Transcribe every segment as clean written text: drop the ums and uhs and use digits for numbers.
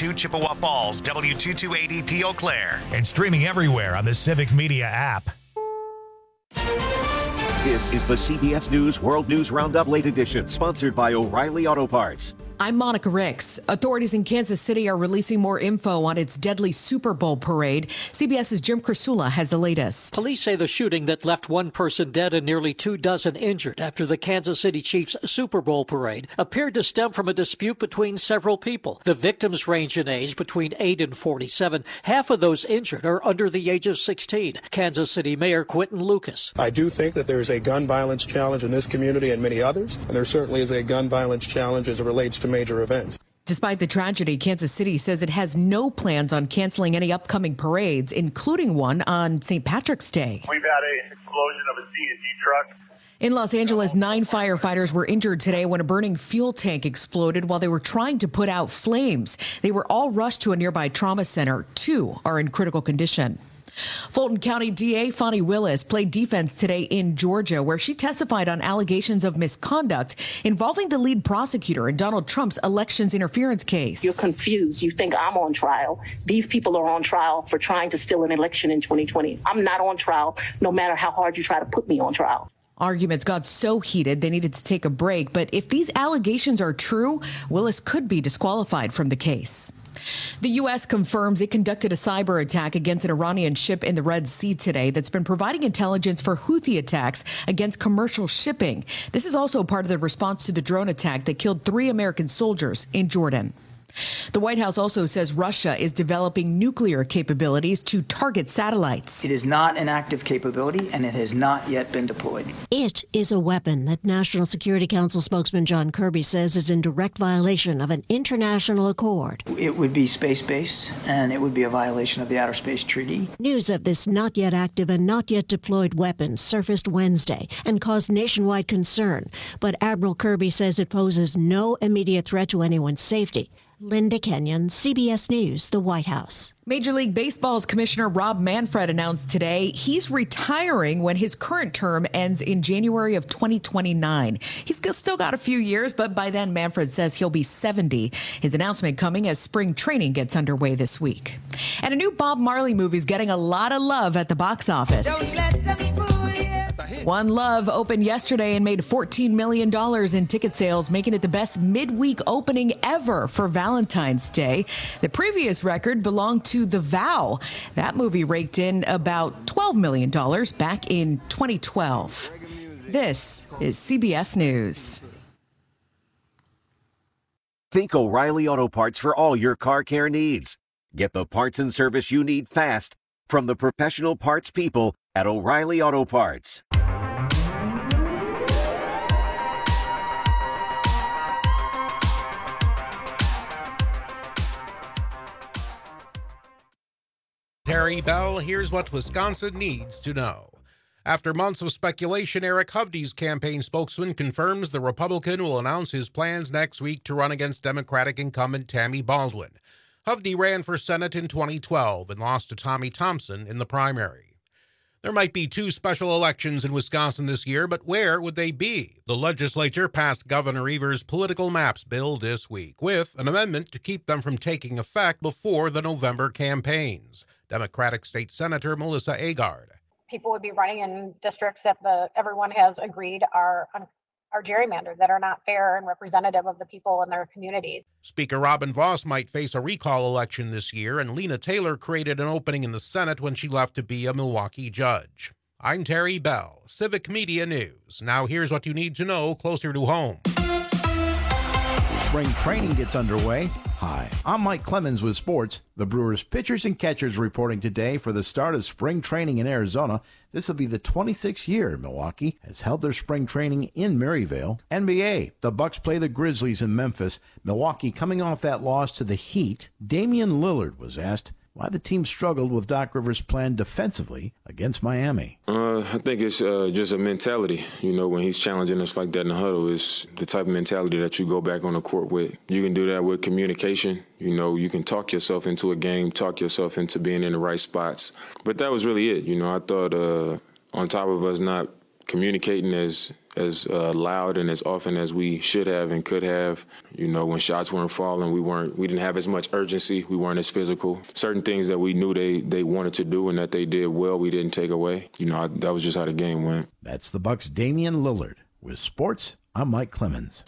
W2 Chippewa Falls, W228EP Eau Claire. And streaming everywhere on the Civic Media app. This is the CBS News World News Roundup Late Edition, sponsored by O'Reilly Auto Parts. I'm Monica Ricks. Authorities in Kansas City are releasing more info on its deadly Super Bowl parade. CBS's Jim Krasula has the latest. Police say the shooting that left one person dead and nearly 24 injured after the Kansas City Chiefs Super Bowl parade appeared to stem from a dispute between several people. The victims range in age between 8 and 47. Half of those injured are under the age of 16. Kansas City Mayor Quentin Lucas. I do think that there is a gun violence challenge in this community and many others, and there certainly is a gun violence challenge as it relates to major events. Despite the tragedy, Kansas City says it has no plans on canceling any upcoming parades, including one on St. Patrick's Day. We've had an explosion of a C&G truck. In Los Angeles, 9 firefighters were injured today when a burning fuel tank exploded while they were trying to put out flames. They were all rushed to a nearby trauma center. 2 are in critical condition. Fulton County DA Fani Willis played defense today in Georgia, where she testified on allegations of misconduct involving the lead prosecutor in Donald Trump's elections interference case. You're confused. You think I'm on trial. These people are on trial for trying to steal an election in 2020. I'm not on trial, no matter how hard you try to put me on trial. Arguments got so heated they needed to take a break. But if these allegations are true, Willis could be disqualified from the case. The U.S. confirms it conducted a cyber attack against an Iranian ship in the Red Sea today that's been providing intelligence for Houthi attacks against commercial shipping. This is also part of the response to the drone attack that killed 3 American soldiers in Jordan. The White House also says Russia is developing nuclear capabilities to target satellites. It is not an active capability, and it has not yet been deployed. It is a weapon that National Security Council spokesman John Kirby says is in direct violation of an international accord. It would be space-based, and it would be a violation of the Outer Space Treaty. News of this not yet active and not yet deployed weapon surfaced Wednesday and caused nationwide concern. But Admiral Kirby says it poses no immediate threat to anyone's safety. Linda Kenyon, CBS News, the White House. Major League Baseball's Commissioner Rob Manfred announced today he's retiring when his current term ends in January of 2029. He's still got a few years, but by then Manfred says he'll be 70. His announcement coming as spring training gets underway this week. And a new Bob Marley movie is getting a lot of love at the box office. One Love opened yesterday and made $14 million in ticket sales, making it the best midweek opening ever for Valentine's Day. The previous record belonged to The Vow. That movie raked in about $12 million back in 2012. This is CBS News. Think O'Reilly Auto Parts for all your car care needs. Get the parts and service you need fast from the professional parts people at O'Reilly Auto Parts. Terry Bell, here's what Wisconsin needs to know. After months of speculation, Eric Hovde's campaign spokesman confirms the Republican will announce his plans next week to run against Democratic incumbent Tammy Baldwin. Hovde ran for Senate in 2012 and lost to Tommy Thompson in the primary. There might be 2 special elections in Wisconsin this year, but where would they be? The legislature passed Governor Evers' political maps bill this week, with an amendment to keep them from taking effect before the November campaigns. Democratic State Senator Melissa Agard. People would be running in districts that everyone has agreed are gerrymandered, that are not fair and representative of the people in their communities. Speaker Robin Vos might face a recall election this year, and Lena Taylor created an opening in the Senate when she left to be a Milwaukee judge. I'm Terry Bell, Civic Media News. Now here's what you need to know closer to home. Spring training gets underway. Hi, I'm Mike Clemens with sports. The Brewers pitchers and catchers reporting today for the start of spring training in Arizona. This will be the 26th year Milwaukee has held their spring training in Maryvale. NBA, the Bucks play the Grizzlies in Memphis. Milwaukee coming off that loss to the Heat. Damian Lillard was asked why the team struggled with Doc Rivers' plan defensively against Miami. I think it's just a mentality. You know, when he's challenging us like that in the huddle, it's the type of mentality that you go back on the court with. You can do that with communication. You know, you can talk yourself into a game, talk yourself into being in the right spots. But that was really it. You know, I thought on top of us not communicating as loud and as often as we should have and could have. You know, when shots weren't falling, we didn't have as much urgency. We weren't as physical. Certain things that we knew they wanted to do and that they did well, we didn't take away. You know, that was just how the game went. That's the Bucks' Damian Lillard. With sports, I'm Mike Clemens.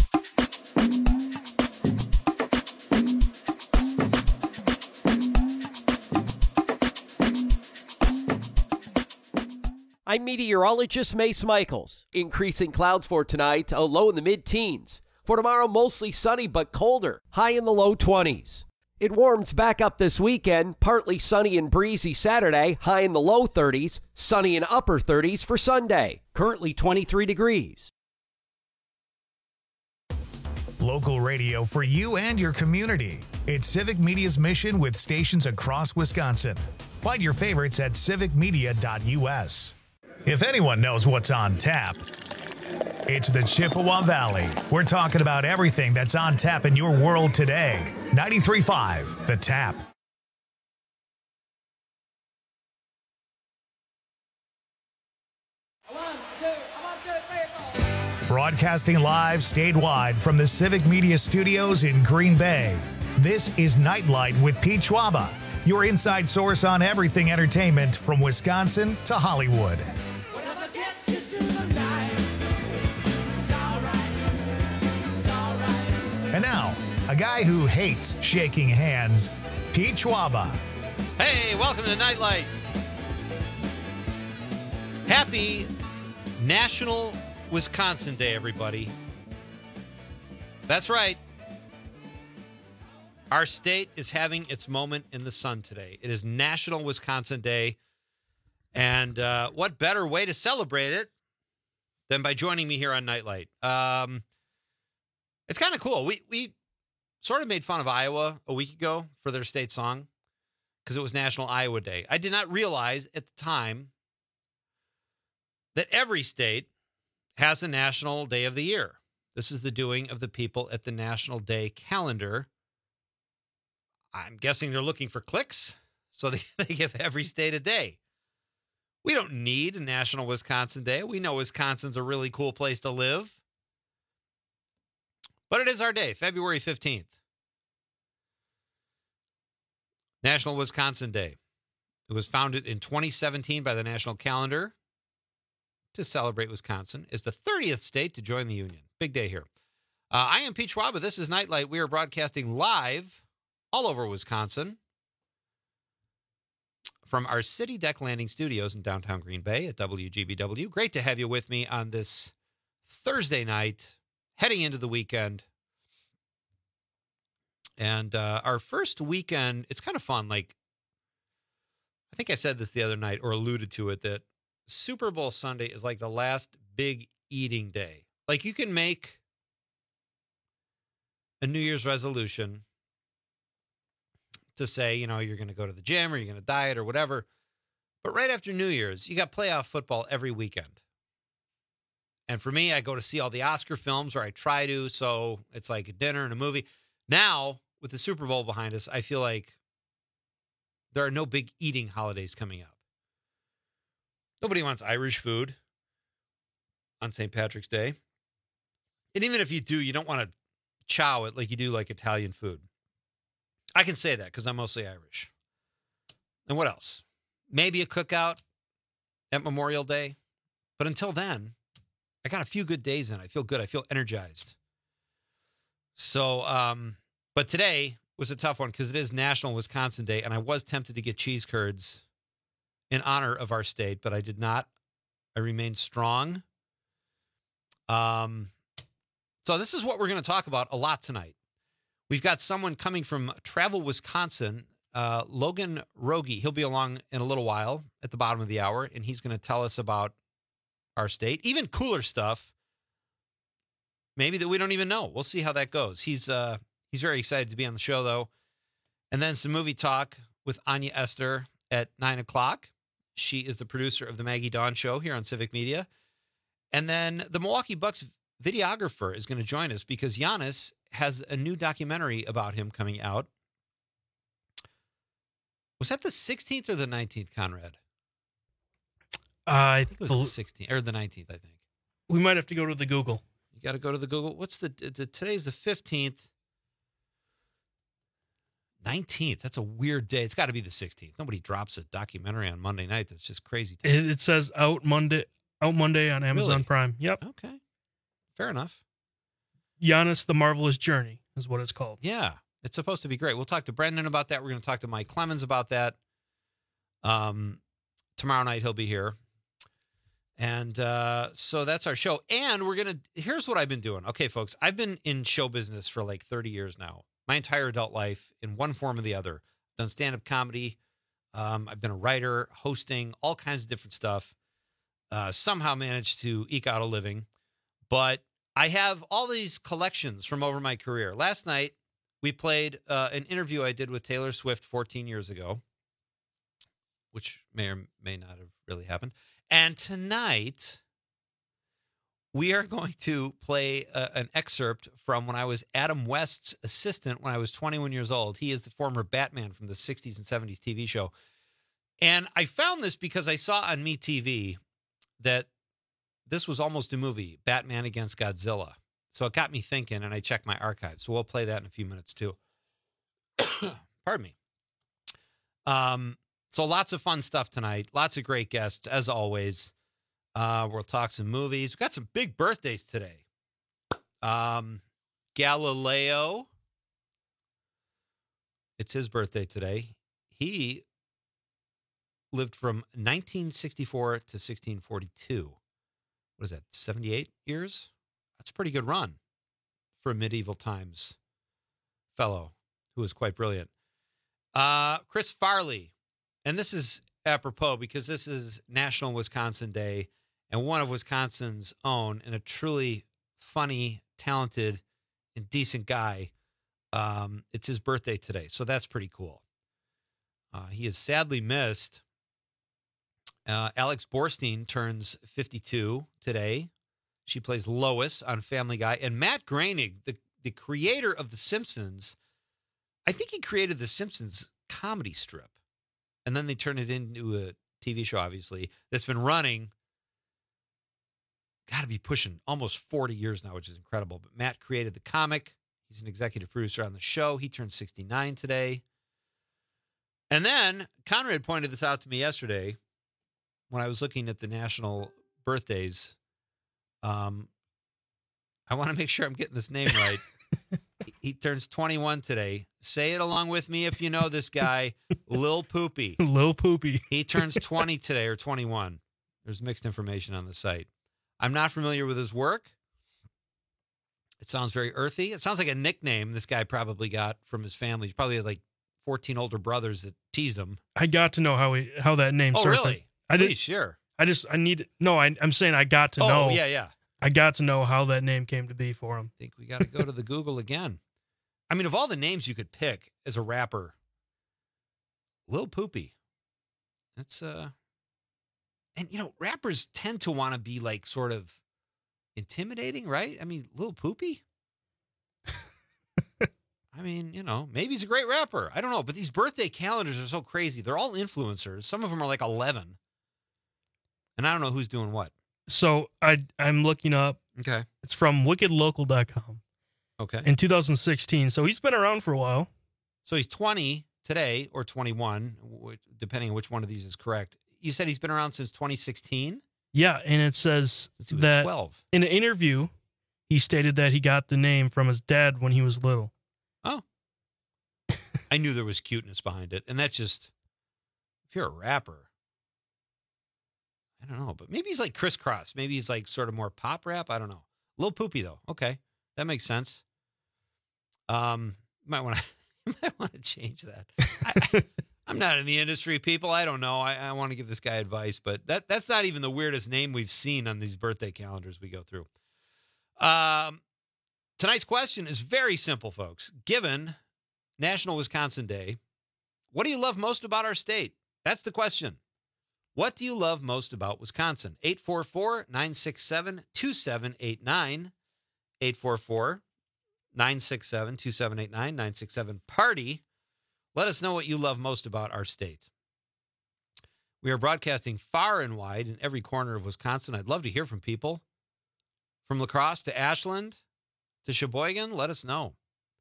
I'm meteorologist Mace Michaels. Increasing clouds for tonight, a low in the mid-teens. For tomorrow, mostly sunny but colder, high in the low 20s. It warms back up this weekend, partly sunny and breezy Saturday, high in the low 30s, sunny and upper 30s for Sunday, currently 23 degrees. Local radio for you and your community. It's Civic Media's mission with stations across Wisconsin. Find your favorites at civicmedia.us. If anyone knows what's on tap, it's the Chippewa Valley. We're talking about everything that's on tap in your world today. 93.5 The Tap. Broadcasting live statewide from the Civic Media Studios in Green Bay. This is Nightlight with Pete Schwaba, your inside source on everything entertainment from Wisconsin to Hollywood. And now, a guy who hates shaking hands, Pete Schwaba. Hey, welcome to Nightlight. Happy National Wisconsin Day, everybody. That's right. Our state is having its moment in the sun today. It is National Wisconsin Day. And what better way to celebrate it than by joining me here on Nightlight? It's kind of cool. We sort of made fun of Iowa a week ago for their state song because it was National Iowa Day. I did not realize at the time that every state has a national day of the year. This is the doing of the people at the National Day calendar. I'm guessing they're looking for clicks, so they give every state a day. We don't need a National Wisconsin Day. We know Wisconsin's a really cool place to live. But it is our day, February 15th. National Wisconsin Day. It was founded in 2017 by the National Calendar to celebrate Wisconsin. It's the 30th state to join the Union. Big day here. I am Pete Schwaba. This is Nightlight. We are broadcasting live all over Wisconsin from our City Deck Landing Studios in downtown Green Bay at WGBW. Great to have you with me on this Thursday night, heading into the weekend. And our first weekend, it's kind of fun. Like, I think I said this the other night or alluded to it, that Super Bowl Sunday is like the last big eating day. Like, you can make a New Year's resolution to say, you know, you're going to go to the gym or you're going to diet or whatever. But right after New Year's, you got playoff football every weekend. And for me, I go to see all the Oscar films, or I try to, so it's like a dinner and a movie. Now, with the Super Bowl behind us, I feel like there are no big eating holidays coming up. Nobody wants Irish food on St. Patrick's Day. And even if you do, you don't want to chow it like you do like Italian food. I can say that because I'm mostly Irish. And what else? Maybe a cookout at Memorial Day. But until then, I got a few good days in. I feel good. I feel energized. So, but today was a tough one because it is National Wisconsin Day, and I was tempted to get cheese curds in honor of our state, but I did not. I remained strong. So this is what we're going to talk about a lot tonight. We've got someone coming from Travel Wisconsin, Logan Rogie. He'll be along in a little while at the bottom of the hour, and he's going to tell us about our state, even cooler stuff, maybe that we don't even know. We'll see how that goes. He's very excited to be on the show, though. And then some movie talk with Anya Esther at 9 o'clock. She is the producer of the Maggie Dawn Show here on Civic Media. And then the Milwaukee Bucks videographer is going to join us because Giannis has a new documentary about him coming out. Was that the 16th or the 19th, Conrad? I think it was the 16th or the 19th, I think. We might have to go to the Google. You got to go to the Google. What's today's the 15th. 19th. That's a weird day. It's got to be the 16th. Nobody drops a documentary on Monday night. That's just crazy. It says out Monday on Amazon Really? Prime. Yep. Okay. Fair enough. Giannis, The Marvelous Journey is what it's called. Yeah. It's supposed to be great. We'll talk to Brendan about that. We're going to talk to Mike Clemens about that. Tomorrow night he'll be here. And so that's our show. And here's what I've been doing. Okay, folks, I've been in show business for like 30 years now. My entire adult life in one form or the other. Done stand-up comedy. I've been a writer, hosting, all kinds of different stuff. Somehow managed to eke out a living. But I have all these collections from over my career. Last night, we played an interview I did with Taylor Swift 14 years ago, which may or may not have really happened. And tonight, we are going to play an excerpt from when I was Adam West's assistant when I was 21 years old. He is the former Batman from the 60s and 70s TV show. And I found this because I saw on MeTV that this was almost a movie, Batman against Godzilla. So it got me thinking, and I checked my archives. So we'll play that in a few minutes, too. Pardon me. So lots of fun stuff tonight. Lots of great guests, as always. We'll talk some movies. We've got some big birthdays today. Galileo. It's his birthday today. He lived from 1964 to 1642. What is that, 78 years? That's a pretty good run for a medieval times fellow who was quite brilliant. Chris Farley. And this is apropos because this is National Wisconsin Day and one of Wisconsin's own and a truly funny, talented, and decent guy. It's his birthday today, so that's pretty cool. He is sadly missed. Alex Borstein turns 52 today. She plays Lois on Family Guy. And Matt Groening, the creator of The Simpsons, I think he created The Simpsons comedy strip. And then they turned it into a TV show, obviously, that's been running, got to be pushing almost 40 years now, which is incredible. But Matt created the comic. He's an executive producer on the show. He turned 69 today. And then Conrad pointed this out to me yesterday when I was looking at the national birthdays. I want to make sure I'm getting this name right. He turns 21 today. Say it along with me if you know this guy, Lil Poopy. Lil Poopy. He turns 20 today, or 21. There's mixed information on the site. I'm not familiar with his work. It sounds very earthy. It sounds like a nickname this guy probably got from his family. He probably has like 14 older brothers that teased him. I got to know how that name surfaced. Oh, really? Please, sure. I'm saying I got to know. Oh, yeah. I got to know how that name came to be for him. I think we got to go to the Google again. I mean, of all the names you could pick as a rapper, Lil Poopy. That's and rappers tend to want to be like sort of intimidating, right? I mean, Lil Poopy. I mean, maybe he's a great rapper. I don't know, but these birthday calendars are so crazy. They're all influencers. Some of them are like 11. And I don't know who's doing what. So I'm looking up. Okay. It's from wickedlocal.com. Okay. In 2016. So he's been around for a while. So he's 20 today or 21, depending on which one of these is correct. You said he's been around since 2016? Yeah, and it says that 12. In an interview, he stated that he got the name from his dad when he was little. Oh. I knew there was cuteness behind it. And that's just, if you're a rapper, I don't know, but maybe he's like Criss Cross. Maybe he's like sort of more pop rap. I don't know. Lil Poopy though. Okay, that makes sense. Might want to change that. I'm not in the industry, people. I don't know. I want to give this guy advice, but that's not even the weirdest name we've seen on these birthday calendars we go through. Tonight's question is very simple, folks. Given National Wisconsin Day, what do you love most about our state? That's the question. What do you love most about Wisconsin? 844-967-2789. 844-967-2789. 967-PARTY. Let us know what you love most about our state. We are broadcasting far and wide in every corner of Wisconsin. I'd love to hear from people. From La Crosse to Ashland to Sheboygan, let us know.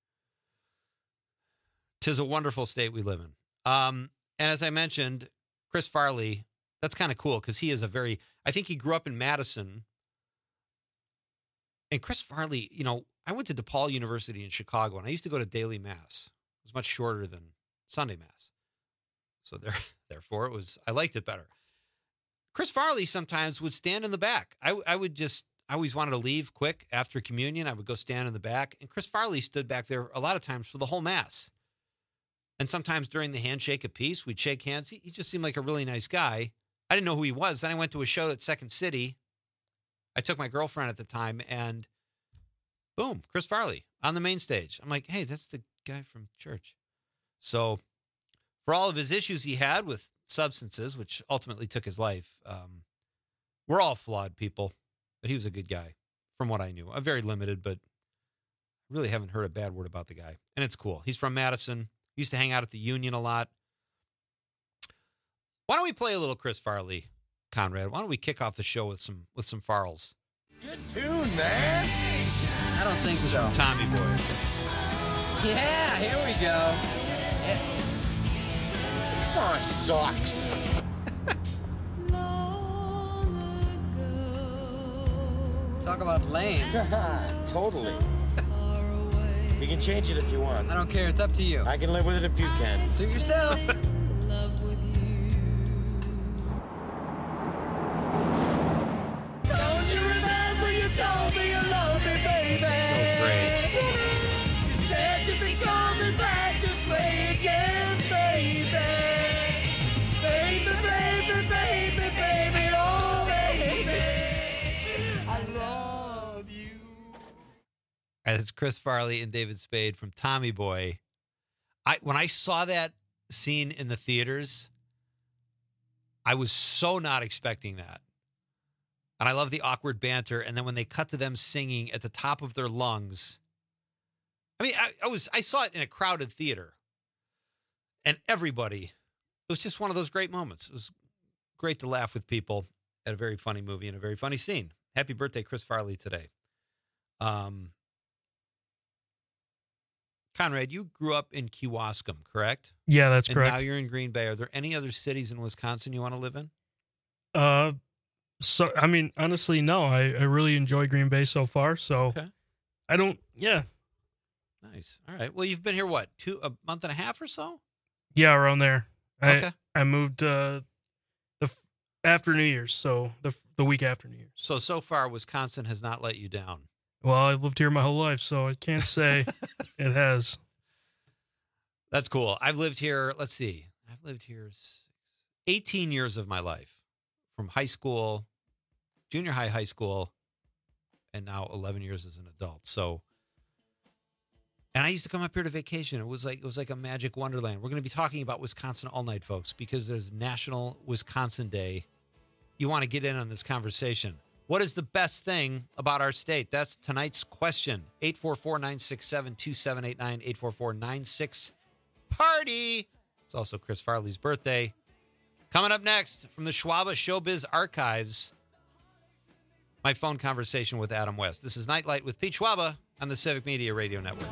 'Tis a wonderful state we live in. And as I mentioned, Chris Farley, that's kind of cool because he is I think he grew up in Madison. And Chris Farley, I went to DePaul University in Chicago, and I used to go to daily Mass. It was much shorter than Sunday Mass. So therefore, I liked it better. Chris Farley sometimes would stand in the back. I always wanted to leave quick after communion. I would go stand in the back. And Chris Farley stood back there a lot of times for the whole Mass. And sometimes during the handshake of peace, we'd shake hands. He just seemed like a really nice guy. I didn't know who he was. Then I went to a show at Second City. I took my girlfriend at the time, and boom, Chris Farley on the main stage. I'm like, hey, that's the guy from church. So for all of his issues he had with substances, which ultimately took his life, we're all flawed people, but he was a good guy from what I knew. I'm very limited, but really haven't heard a bad word about the guy. And it's cool. He's from Madison. He used to hang out at the Union a lot. Why don't we play a little Chris Farley, Conrad? Why don't we kick off the show with some Farls? Good tune, man. I don't think so. Tommy Boy. Yeah, here we go. This song sucks. Talk about lame. Totally. You can change it if you want. I don't care. It's up to you. I can live with it if you can. Suit yourself. Don't you remember you told me you loved me, baby? So great. You said you'd be coming back this way again, baby. Baby, baby, baby, baby, oh, baby. I love you. All right, it's Chris Farley and David Spade from Tommy Boy. When I saw that scene in the theaters, I was so not expecting that. And I love the awkward banter. And then when they cut to them singing at the top of their lungs, I mean, I saw it in a crowded theater. And everybody, it was just one of those great moments. It was great to laugh with people at a very funny movie and a very funny scene. Happy birthday, Chris Farley, today. Conrad, you grew up in Kewaskum, correct? Yeah, that's and correct. Now you're in Green Bay. Are there any other cities in Wisconsin you want to live in? So I mean, honestly, no. I really enjoy Green Bay so far. So Okay. I don't. Yeah. Nice. All right. Well, you've been here what, a month and a half or so? Yeah, around there. Okay. I moved after New Year's, so the week after New Year's. So far, Wisconsin has not let you down. Well, I've lived here my whole life, so I can't say it has. That's cool. I've lived here, let's see, 18 years of my life, from high school, junior high school, and now 11 years as an adult. So, and I used to come up here to vacation. It was like a magic wonderland. We're going to be talking about Wisconsin all night, folks, because there's National Wisconsin Day. You want to get in on this conversation. What is the best thing about our state? That's tonight's question. 844-967-2789, 844-96-PARTY. It's also Chris Farley's birthday. Coming up next from the Schwaba Showbiz Archives, my phone conversation with Adam West. This is Nightlight with Pete Schwaba on the Civic Media Radio Network.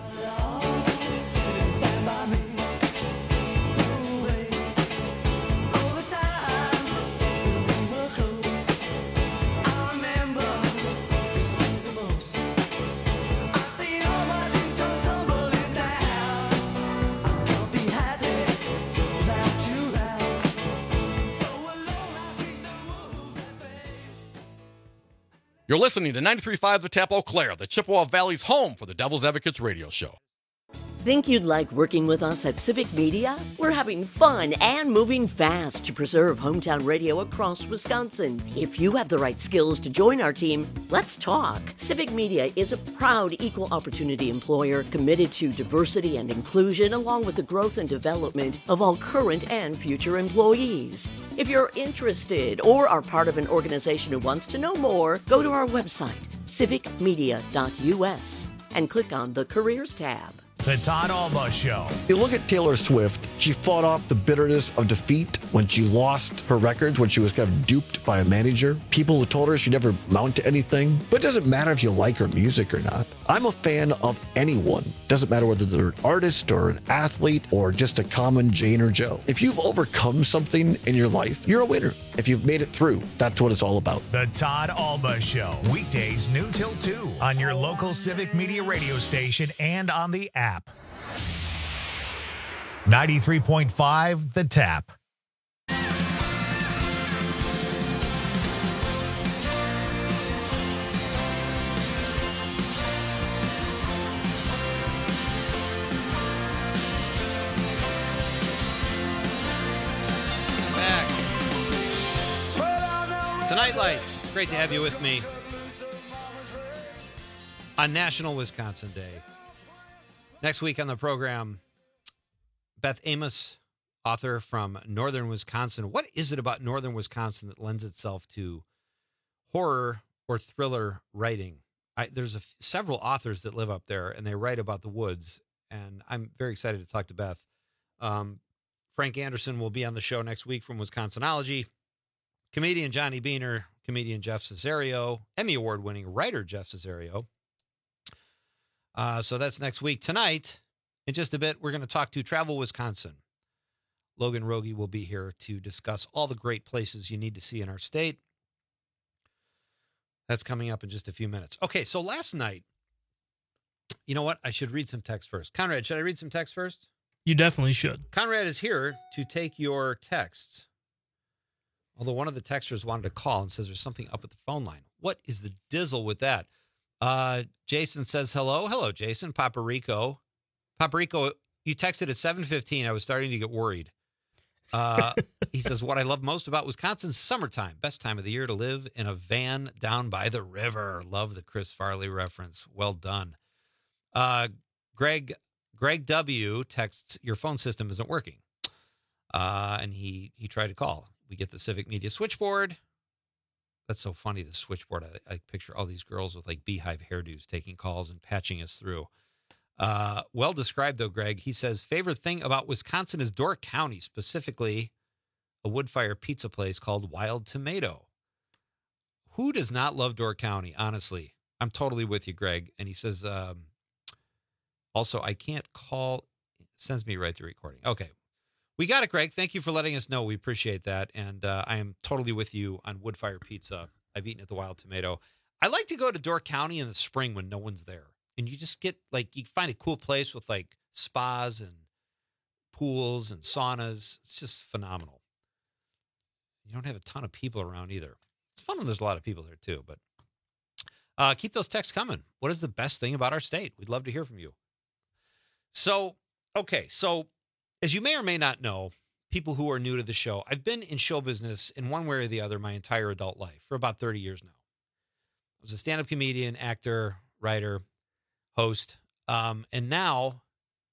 You're listening to 93.5 The Tap Eau Claire, the Chippewa Valley's home for the Devil's Advocates radio show. Think you'd like working with us at Civic Media? We're having fun and moving fast to preserve hometown radio across Wisconsin. If you have the right skills to join our team, let's talk. Civic Media is a proud equal opportunity employer committed to diversity and inclusion, along with the growth and development of all current and future employees. If you're interested or are part of an organization who wants to know more, go to our website, civicmedia.us, and click on the Careers tab. The Todd Alba Show. You look at Taylor Swift, she fought off the bitterness of defeat when she lost her records, when she was kind of duped by a manager. People who told her she'd never amount to anything. But it doesn't matter if you like her music or not. I'm a fan of anyone. Doesn't matter whether they're an artist or an athlete or just a common Jane or Joe. If you've overcome something in your life, you're a winner. If you've made it through, that's what it's all about. The Todd Alba Show. Weekdays noon till 2 on your local Civic Media radio station and on the app. 93.5 The Tap. Tonight Lights. Great to have you with me on National Wisconsin Day. Next week on the program, Beth Amos, author from Northern Wisconsin. What is it about Northern Wisconsin that lends itself to horror or thriller writing? There's several authors that live up there, and they write about the woods, and I'm very excited to talk to Beth. Frank Anderson will be on the show next week from Wisconsinology. Comedian Johnny Beaner, comedian Jeff Cesario, Emmy Award-winning writer Jeff Cesario. So that's next week. Tonight, in just a bit, we're going to talk to Travel Wisconsin. Logan Rogie will be here to discuss all the great places you need to see in our state. That's coming up in just a few minutes. Okay, so last night, you know what? I should read some text first. Conrad, should I read some text first? You definitely should. Conrad is here to take your texts. Although one of the texters wanted to call and says there's something up at the phone line. What is the dizzle with that? Jason says hello. Hello, Jason. Paparico, you texted at 7:15. I was starting to get worried. He says, what I love most about Wisconsin's summertime. Best time of the year to live in a van down by the river. Love the Chris Farley reference. Well done. Greg W. texts, your phone system isn't working. And he tried to call. We get the Civic Media switchboard. That's so funny, the switchboard. I picture all these girls with like beehive hairdos taking calls and patching us through. Well described, though, Greg. He says, favorite thing about Wisconsin is Door County, specifically a wood-fire pizza place called Wild Tomato. Who does not love Door County, honestly? I'm totally with you, Greg. And he says, also, I can't call. Sends me right to recording. Okay. We got it, Greg. Thank you for letting us know. We appreciate that. And I am totally with you on wood-fire pizza. I've eaten at the Wild Tomato. I like to go to Door County in the spring when no one's there. And you just get, like, you find a cool place with, like, spas and pools and saunas. It's just phenomenal. You don't have a ton of people around either. It's fun when there's a lot of people there, too. But keep those texts coming. What is the best thing about our state? We'd love to hear from you. So, okay, so as you may or may not know, people who are new to the show, I've been in show business in one way or the other my entire adult life for about 30 years now. I was a stand-up comedian, actor, writer, host, and now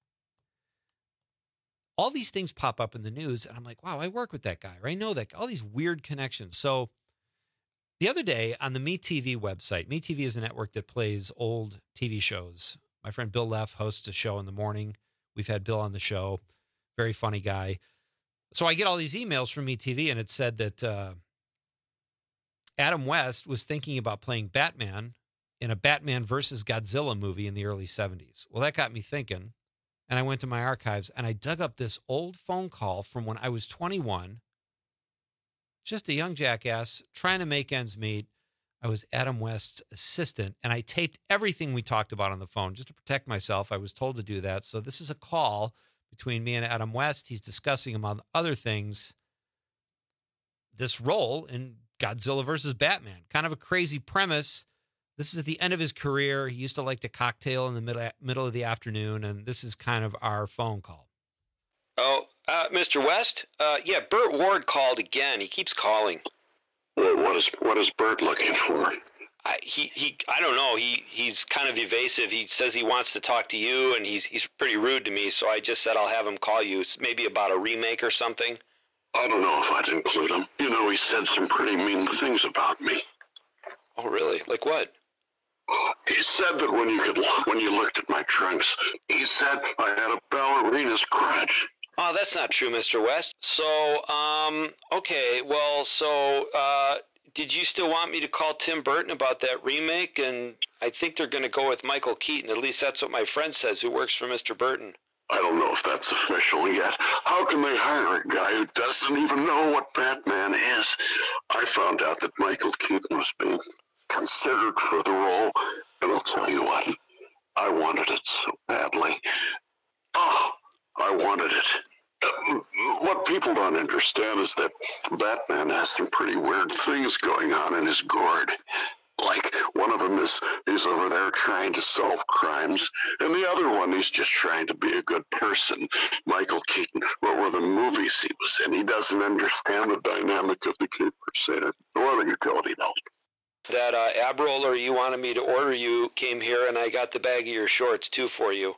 all these things pop up in the news, and I'm like, wow, I work with that guy, or I know that guy, all these weird connections. So the other day on the MeTV website, MeTV is a network that plays old TV shows. My friend Bill Leff hosts a show in the morning. We've had Bill on the show. Very funny guy. So I get all these emails from MeTV, and it said that Adam West was thinking about playing Batman in a Batman versus Godzilla movie in the early 70s. Well, that got me thinking, and I went to my archives, and I dug up this old phone call from when I was 21, just a young jackass trying to make ends meet. I was Adam West's assistant, and I taped everything we talked about on the phone just to protect myself. I was told to do that. So this is a call between me and Adam West. He's discussing, among other things, this role in Godzilla versus Batman. Kind of a crazy premise. This is at the end of his career. He used to like to cocktail in the middle of the afternoon, and this is kind of our phone call. Oh, Mr. West? Yeah, Burt Ward called again. He keeps calling. What is Burt looking for? I don't know. He's kind of evasive. He says he wants to talk to you, and he's pretty rude to me. So I just said I'll have him call you. It's maybe about a remake or something. I don't know if I'd include him. You know, he said some pretty mean things about me. Oh, really? Like what? He said that when you looked at my trunks, he said I had a ballerina's crotch. Oh, that's not true, Mr. West. So, okay, well, so, did you still want me to call Tim Burton about that remake? And I think they're going to go with Michael Keaton. At least that's what my friend says, who works for Mr. Burton. I don't know if that's official yet. How can they hire a guy who doesn't even know what Batman is? I found out that Michael Keaton was being considered for the role, and I'll tell you what, I wanted it so badly. Oh, I wanted it. What people don't understand is that Batman has some pretty weird things going on in his gourd. Like, one of them is he's over there trying to solve crimes, and the other one he's just trying to be a good person. Michael Keaton, what were the movies he was in? He doesn't understand the dynamic of the Cape Crusader or the utility belt. That ab roller you wanted me to order you came here, and I got the bag of your shorts, too, for you.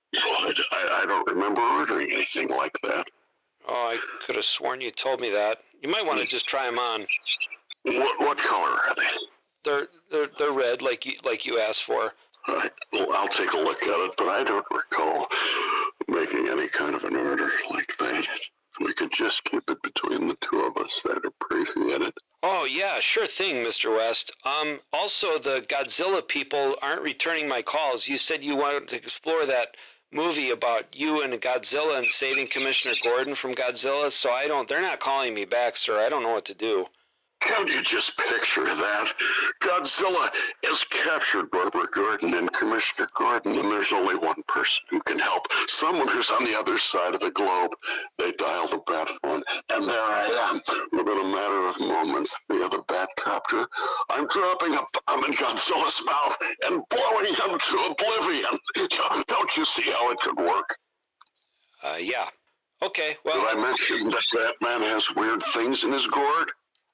I don't remember ordering anything like that. Oh, I could have sworn you told me that. You might want to just try them on. What color are they? They're red, like you asked for. All right. Well, I'll take a look at it, but I don't recall making any kind of an order like that. If we could just keep it between the two of us, I'd appreciate it. Oh, yeah, sure thing, Mr. West. Also, the Godzilla people aren't returning my calls. You said you wanted to explore that movie about you and Godzilla and saving Commissioner Gordon from Godzilla, so they're not calling me back, sir. I don't know what to do. Can't you just picture that? Godzilla has captured Barbara Gordon and Commissioner Gordon, and there's only one person who can help. Someone who's on the other side of the globe. They dial the bat phone, and there I am. Within a matter of moments, via the Batcopter, I'm dropping a bomb in Godzilla's mouth and blowing him to oblivion. Don't you see how it could work? Yeah. Okay, well... Did I mention that Batman has weird things in his gourd?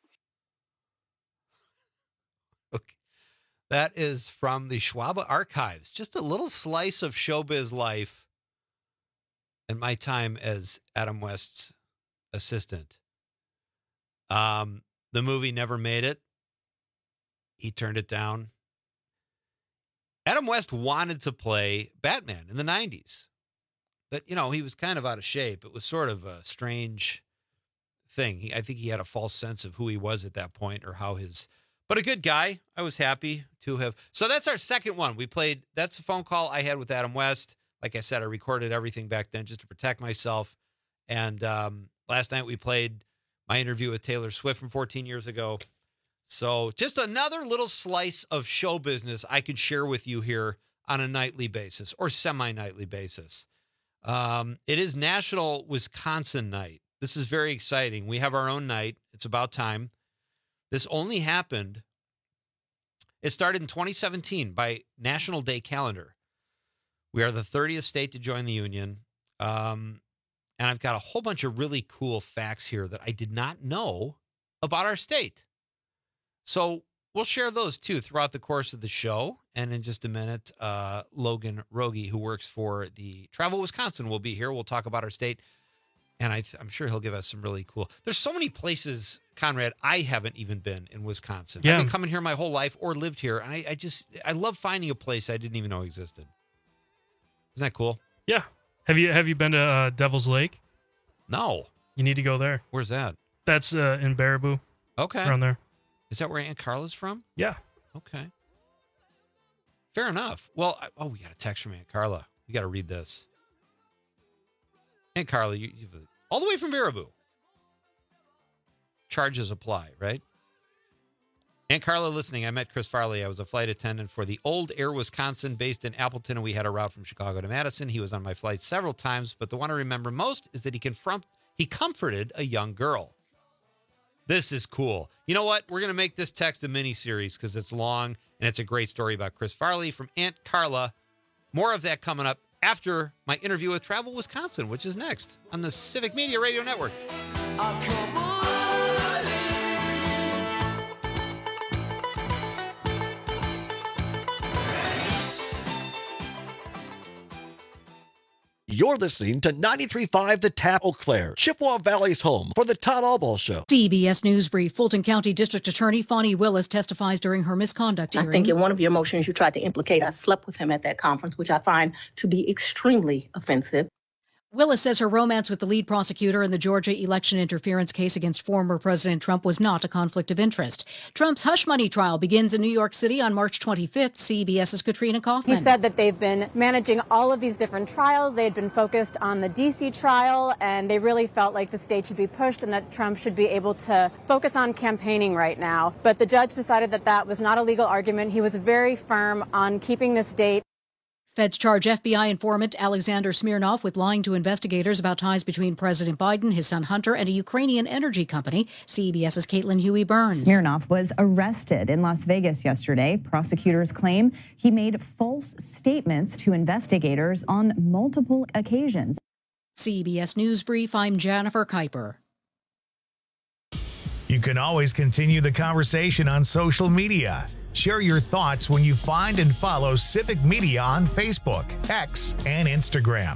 That is from the Schwab Archives. Just a little slice of showbiz life and my time as Adam West's assistant. The movie never made it. He turned it down. Adam West wanted to play Batman in the 90s. But, he was kind of out of shape. It was sort of a strange thing. I think he had a false sense of who he was at that point or how his... But a good guy. I was happy to have. So that's our second one. That's a phone call I had with Adam West. Like I said, I recorded everything back then just to protect myself. And last night we played my interview with Taylor Swift from 14 years ago. So just another little slice of show business I could share with you here on a nightly basis or semi-nightly basis. It is National Wisconsin Night. This is very exciting. We have our own night. It's about time. This only happened, it started in 2017 by National Day Calendar. We are the 30th state to join the union. And I've got a whole bunch of really cool facts here that I did not know about our state. So we'll share those too throughout the course of the show. And in just a minute, Logan Rogie, who works for the Travel Wisconsin, will be here. We'll talk about our state. And I'm sure he'll give us some really cool. There's so many places, Conrad, I haven't even been in Wisconsin. Yeah. I've been coming here my whole life or lived here. And I love finding a place I didn't even know existed. Isn't that cool? Yeah. Have you been to Devil's Lake? No. You need to go there. Where's that? That's in Baraboo. Okay. Around there. Is that where Aunt Carla's from? Yeah. Okay. Fair enough. Well, we got a text from Aunt Carla. We got to read this. Aunt Carla, you've all the way from Baraboo. Charges apply, right? Aunt Carla listening, I met Chris Farley. I was a flight attendant for the Old Air Wisconsin based in Appleton, and we had a route from Chicago to Madison. He was on my flight several times, but the one I remember most is that he comforted a young girl. This is cool. You know what? We're going to make this text a mini-series because it's long, and it's a great story about Chris Farley from Aunt Carla. More of that coming up after my interview with Travel Wisconsin, which is next on the Civic Media Radio Network. You're listening to 93.5 The Tap Eau Claire, Chippewa Valley's home for the Todd Albaugh Show. CBS News Brief. Fulton County District Attorney Fani Willis testifies during her misconduct hearing. I think in one of your motions you tried to implicate I slept with him at that conference, which I find to be extremely offensive. Willis says her romance with the lead prosecutor in the Georgia election interference case against former President Trump was not a conflict of interest. Trump's hush money trial begins in New York City on March 25th. CBS's Katrina Kaufman. He said that they've been managing all of these different trials. They had been focused on the D.C. trial, and they really felt like the state should be pushed and that Trump should be able to focus on campaigning right now. But the judge decided that that was not a legal argument. He was very firm on keeping this date. Feds charge FBI informant Alexander Smirnov with lying to investigators about ties between President Biden, his son Hunter, and a Ukrainian energy company. CBS's Caitlin Huey-Burns. Smirnov was arrested in Las Vegas yesterday. Prosecutors claim he made false statements to investigators on multiple occasions. CBS News Brief, I'm Jennifer Kuiper. You can always continue the conversation on social media. Share your thoughts when you find and follow Civic Media on Facebook, X, and Instagram.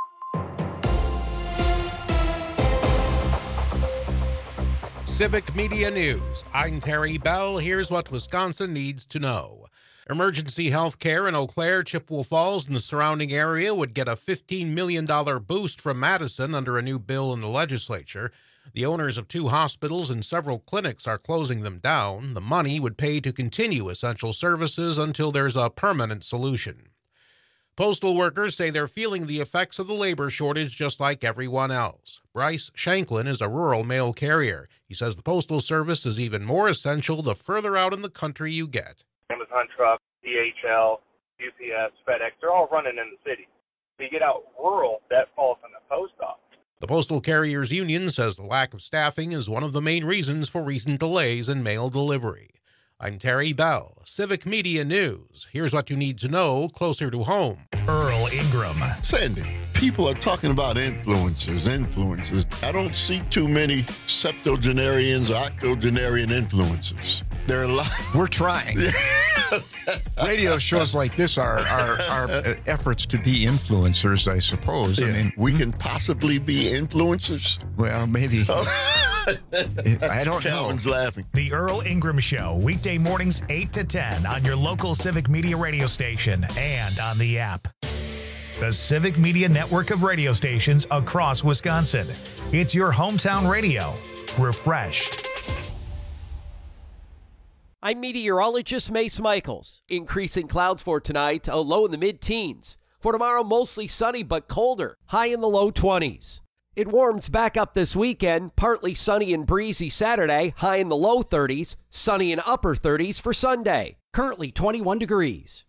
Civic Media News. I'm Terry Bell. Here's what Wisconsin needs to know. Emergency health care in Eau Claire, Chippewa Falls, and the surrounding area would get a $15 million boost from Madison under a new bill in the legislature. The owners of 2 hospitals and several clinics are closing them down. The money would pay to continue essential services until there's a permanent solution. Postal workers say they're feeling the effects of the labor shortage just like everyone else. Bryce Shanklin is a rural mail carrier. He says the Postal Service is even more essential the further out in the country you get. Amazon truck, DHL, UPS, FedEx, they're all running in the city. So you get out rural, that falls on the post office. The Postal Carriers Union says the lack of staffing is one of the main reasons for recent delays in mail delivery. I'm Terry Bell, Civic Media News. Here's what you need to know closer to home. Earl Ingram. Sandy, people are talking about influencers. I don't see too many septuagenarians or octogenarian influencers. There are a lot. We're trying. Radio shows like this are efforts to be influencers, I suppose. Yeah. I mean, we can possibly be influencers. Well, maybe. I don't know. Calvin's laughing. The Earl Ingram Show, weekday mornings 8 to 10 on your local Civic Media radio station and on the app. The Civic Media network of radio stations across Wisconsin. It's your hometown radio. Refreshed. I'm meteorologist Mace Michaels. Increasing clouds for tonight, a low in the mid-teens. For tomorrow, mostly sunny but colder, high in the low 20s. It warms back up this weekend, partly sunny and breezy Saturday, high in the low 30s, sunny and upper 30s for Sunday. Currently 21 degrees.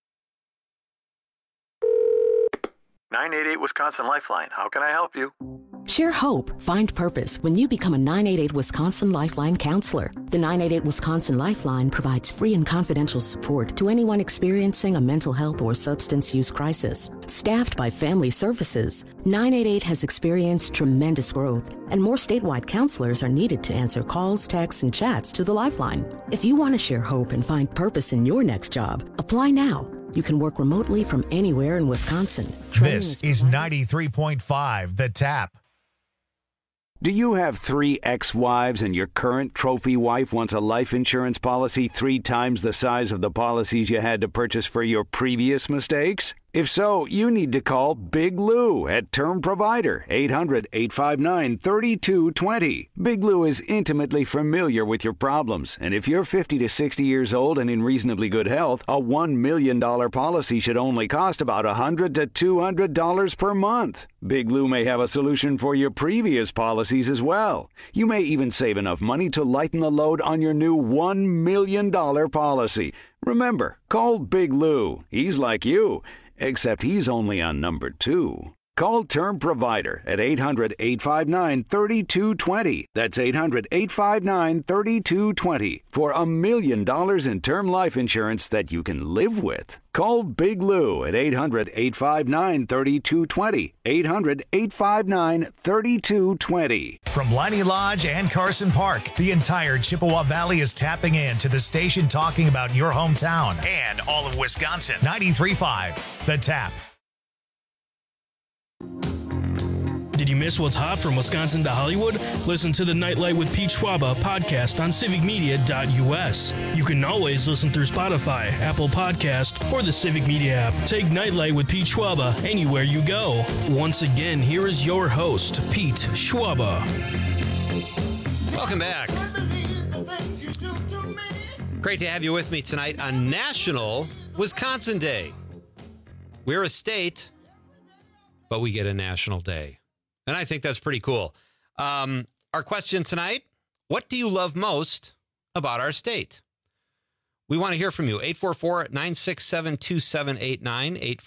988 Wisconsin Lifeline. How can I help you? Share hope, find purpose when you become a 988 Wisconsin Lifeline counselor. The 988 Wisconsin Lifeline provides free and confidential support to anyone experiencing a mental health or substance use crisis. Staffed by Family Services, 988 has experienced tremendous growth, and more statewide counselors are needed to answer calls, texts, and chats to the Lifeline. If you want to share hope and find purpose in your next job, apply now. You can work remotely from anywhere in Wisconsin. This is 93.5 The Tap. Do you have 3 ex-wives and your current trophy wife wants a life insurance policy 3 times the size of the policies you had to purchase for your previous mistakes? If so, you need to call Big Lou at Term Provider, 800-859-3220. Big Lou is intimately familiar with your problems, and if you're 50 to 60 years old and in reasonably good health, a $1 million policy should only cost about $100 to $200 per month. Big Lou may have a solution for your previous policies as well. You may even save enough money to lighten the load on your new $1 million policy. Remember, call Big Lou. He's like you, except he's only on number 2. Call Term Provider at 800-859-3220. That's 800-859-3220 for $1 million in term life insurance that you can live with. Call Big Lou at 800-859-3220. 800-859-3220. From Liney Lodge and Carson Park, the entire Chippewa Valley is tapping in to the station talking about your hometown and all of Wisconsin. 93.5 The Tap. Did you miss what's hot from Wisconsin to Hollywood? Listen to the Nightlight with Pete Schwaba podcast on civicmedia.us. You can always listen through Spotify, Apple Podcast, or the Civic Media app. Take Nightlight with Pete Schwaba anywhere you go. Once again, here is your host, Pete Schwaba. Welcome back. Great to have you with me tonight on National Wisconsin Day. We're a state, but we get a national day. And I think that's pretty cool. Our question tonight, what do you love most about our state? We want to hear from you. 844-967-2789,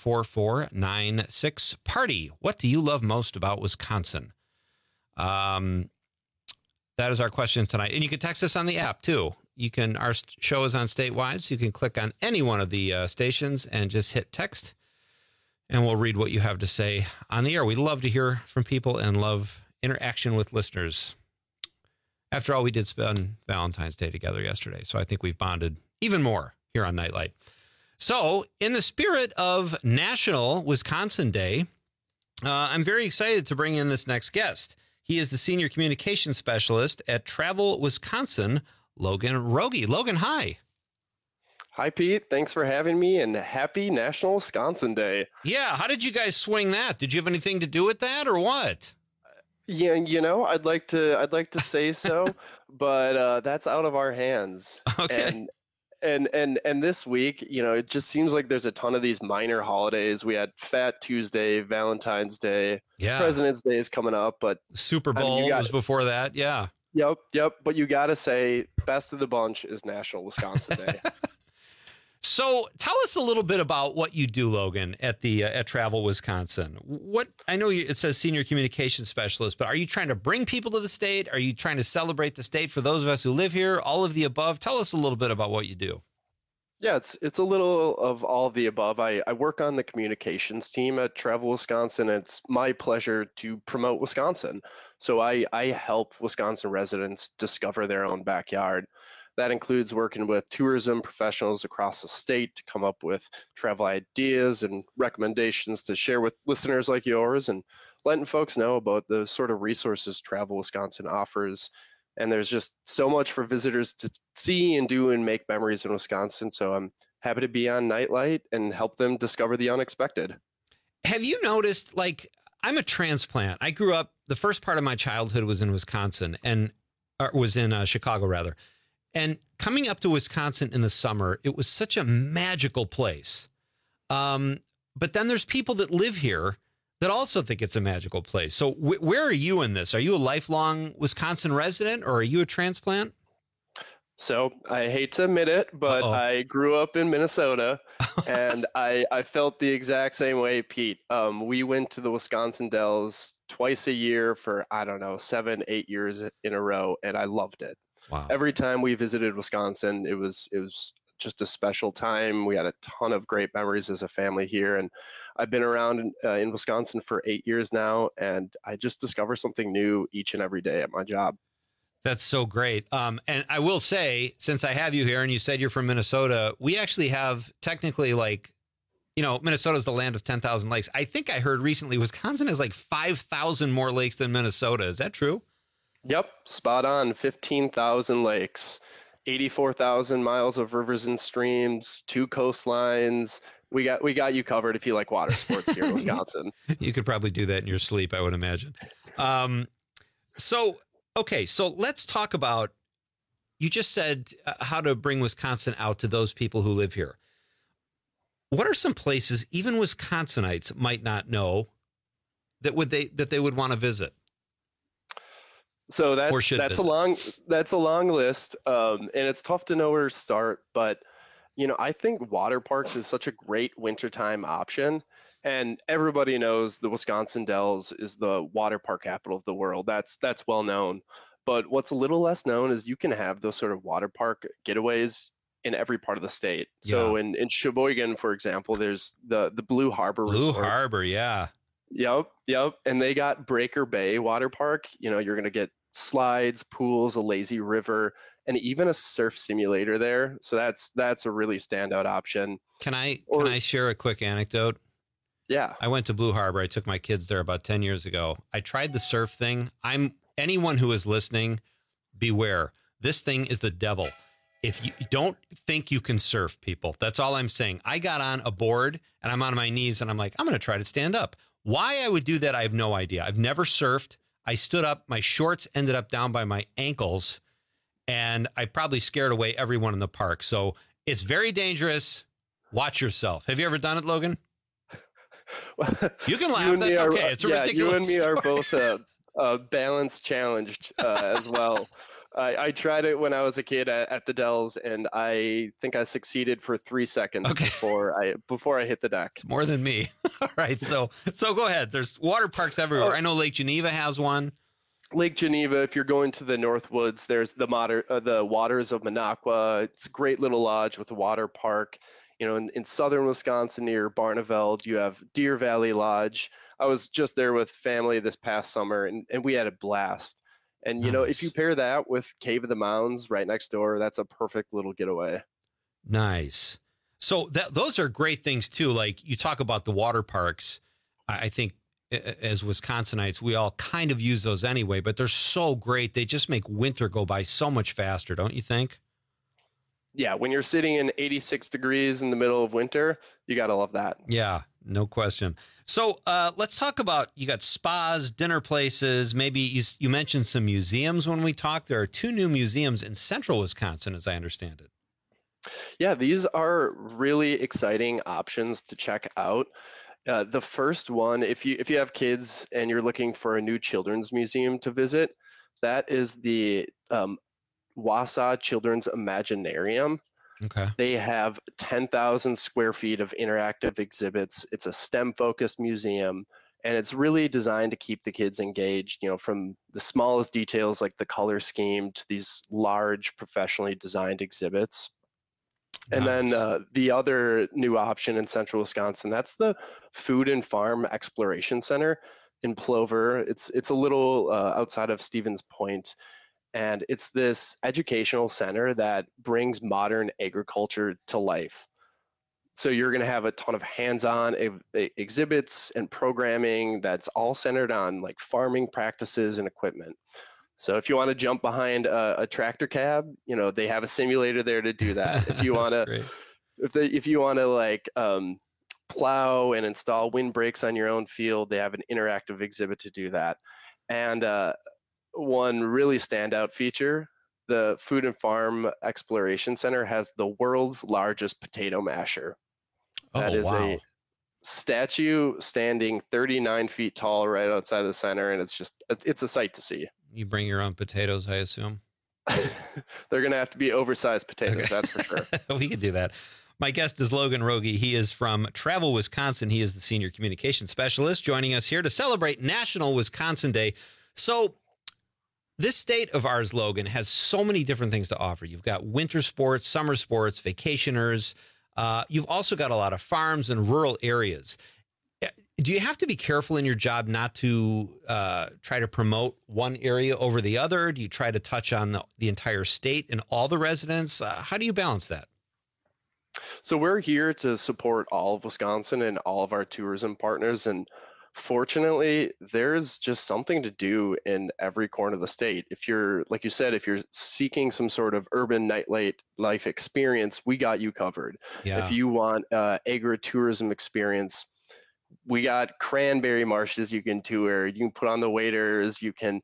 844-96-PARTY. What do you love most about Wisconsin? That is our question tonight. And you can text us on the app, too. Our show is on statewide, so you can click on any one of the stations and just hit text, and we'll read what you have to say on the air. We love to hear from people and love interaction with listeners. After all, we did spend Valentine's Day together yesterday, so I think we've bonded even more here on Nightlight. So, in the spirit of National Wisconsin Day, I'm very excited to bring in this next guest. He is the Senior Communications Specialist at Travel Wisconsin, Logan Rogie. Logan, hi. Hi, Pete. Thanks for having me, and happy National Wisconsin Day. Yeah, how did you guys swing that? Did you have anything to do with that, or what? Yeah, I'd like to say so, but that's out of our hands. Okay. And this week, it just seems like there's a ton of these minor holidays. We had Fat Tuesday, Valentine's Day, President's Day is coming up, but Super Bowl was before that. Yeah. Yep. But you got to say, best of the bunch is National Wisconsin Day. So tell us a little bit about what you do, Logan, at Travel Wisconsin. I know it says Senior Communications Specialist, but are you trying to bring people to the state? Are you trying to celebrate the state for those of us who live here? All of the above. Tell us a little bit about what you do. Yeah, it's a little of all of the above. I work on the communications team at Travel Wisconsin. It's my pleasure to promote Wisconsin. So I help Wisconsin residents discover their own backyard. That includes working with tourism professionals across the state to come up with travel ideas and recommendations to share with listeners like yours, and letting folks know about the sort of resources Travel Wisconsin offers. And there's just so much for visitors to see and do and make memories in Wisconsin. So I'm happy to be on Nightlight and help them discover the unexpected. Have you noticed, I'm a transplant. I grew up, the first part of my childhood was in Wisconsin, or was in Chicago, rather. And coming up to Wisconsin in the summer, it was such a magical place. But then there's people that live here that also think it's a magical place. So where are you in this? Are you a lifelong Wisconsin resident, or are you a transplant? So I hate to admit it, but I grew up in Minnesota, and I felt the exact same way, Pete. We went to the Wisconsin Dells twice a year for, 7-8 years in a row, and I loved it. Wow. Every time we visited Wisconsin, it was just a special time. We had a ton of great memories as a family here, and I've been around in Wisconsin for 8 years now, and I just discover something new each and every day at my job. That's so great. And I will say, since I have you here and you said you're from Minnesota, we actually have technically Minnesota's the land of 10,000 lakes. I think I heard recently Wisconsin has 5,000 more lakes than Minnesota. Is that true? Yep, spot on. 15,000 lakes, 84,000 miles of rivers and streams, 2 coastlines. We got you covered if you like water sports here in Wisconsin. You could probably do that in your sleep, I would imagine. So let's talk about, you just said how to bring Wisconsin out to those people who live here. What are some places even Wisconsinites might not know that they would want to visit? So that's a long list, and it's tough to know where to start. But I think water parks is such a great wintertime option, and everybody knows the Wisconsin Dells is the water park capital of the world. That's well known. But what's a little less known is you can have those sort of water park getaways in every part of the state. Yeah. So in Sheboygan, for example, there's the Blue Harbor Resort. Blue Harbor, yeah. Yep. And they got Breaker Bay Water Park. You're going to get slides, pools, a lazy river, and even a surf simulator there. So that's a really standout option. Can I share a quick anecdote? Yeah. I went to Blue Harbor. I took my kids there about 10 years ago. I tried the surf thing. Anyone who is listening, beware. This thing is the devil. If you don't think you can surf, people, that's all I'm saying. I got on a board and I'm on my knees and I'm like, I'm going to try to stand up. Why I would do that, I have no idea. I've never surfed. I stood up. My shorts ended up down by my ankles and I probably scared away everyone in the park. So it's very dangerous. Watch yourself. Have you ever done it, Logan? You can laugh. That's okay. It's a ridiculous You and me are story. both balance challenged as well. I tried it when I was a kid at the Dells, and I think I succeeded for 3 seconds before I hit the deck. It's more than me. All right, so go ahead. There's water parks everywhere. I know Lake Geneva has one. Lake Geneva, if you're going to the Northwoods, there's the Waters of Minocqua. It's a great little lodge with a water park. You know, in southern Wisconsin near Barneveld, you have Deer Valley Lodge. I was just there with family this past summer, and we had a blast. And, you know, if you pair that with Cave of the Mounds right next door, that's a perfect little getaway. Nice. So those are great things, too. Like you talk about the water parks. I think as Wisconsinites, we all kind of use those anyway, but they're so great. They just make winter go by so much faster, don't you think? Yeah, when you're sitting in 86 degrees in the middle of winter, you got to love that. Yeah, no question. So let's talk about, you got spas, dinner places. Maybe you mentioned some museums when we talked. There are 2 new museums in central Wisconsin, as I understand it. Yeah, these are really exciting options to check out. The first one, if you have kids and you're looking for a new children's museum to visit, that is the Wausau Children's Imaginarium. Okay. They have 10,000 square feet of interactive exhibits. It's a STEM-focused museum, and it's really designed to keep the kids engaged, you know, from the smallest details like the color scheme to these large professionally designed exhibits. And then the other new option in central Wisconsin, that's the Food and Farm Exploration Center in Plover. It's a little outside of Stevens Point. And it's this educational center that brings modern agriculture to life. So you're going to have a ton of hands-on exhibits and programming that's all centered on like farming practices and equipment. So if you want to jump behind a tractor cab, you know, they have a simulator there to do that. If you want to, if you want to like plow and install windbreaks on your own field, they have an interactive exhibit to do that. And one really standout feature, the Food and Farm Exploration Center has the world's largest potato masher. That is a statue standing 39 feet tall right outside of the center, and it's a sight to see. You bring your own potatoes, I assume? They're going to have to be oversized potatoes, that's for sure. We could do that. My guest is Logan Rogie. He is from Travel Wisconsin. He is the Senior Communications Specialist joining us here to celebrate National Wisconsin Day. So this state of ours, Logan, has so many different things to offer. You've got winter sports, summer sports, vacationers. You've also got a lot of farms and rural areas. Do you have to be careful in your job not to try to promote one area over the other? Do you try to touch on the entire state and all the residents? How do you balance that? So we're here to support all of Wisconsin and all of our tourism partners. And fortunately, there's just something to do in every corner of the state. If you're, like you said, if you're seeking some sort of urban nightlife experience, we got you covered. Yeah. If you want agritourism experience, we got cranberry marshes you can tour. You can put on the waders. You can